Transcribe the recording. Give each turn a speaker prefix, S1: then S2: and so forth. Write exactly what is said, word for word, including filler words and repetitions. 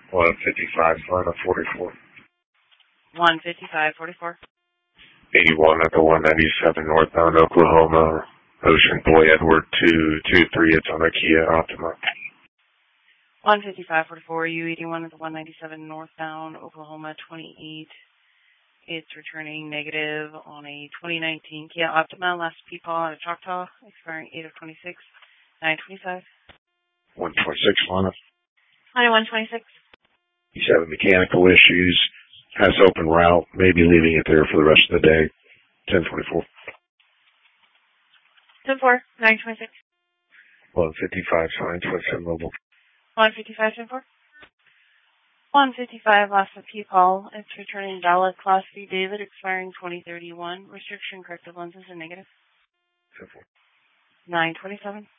S1: one fifty-five, final forty-four.
S2: one fifty-five forty-four.
S1: eighty-one at the one ninety-seven northbound Oklahoma. Ocean Boy Edward two two three. It's on a Kia Optima.
S2: one fifty-five forty-four, U eighty-one at the one ninety-seven northbound Oklahoma twenty-eight. It's returning negative on a twenty nineteen Kia Optima, last P-Paw at Choctaw, expiring eight of twenty-six, nine twenty-five.
S1: one twenty-six, final.
S2: twenty-one twenty-six.
S1: He's having mechanical issues. Has open route. Maybe leaving it there for the rest of the day. ten twenty-four.
S2: ten four, nine twenty-six.
S1: one fifty-five, sign twenty-seven mobile.
S2: one fifty-five ten four. one fifty-five, last of P-Paul. It's returning valid Class C David, expiring twenty thirty-one. Restriction corrective lenses are negative.
S1: ten four.
S2: nine twenty-seven.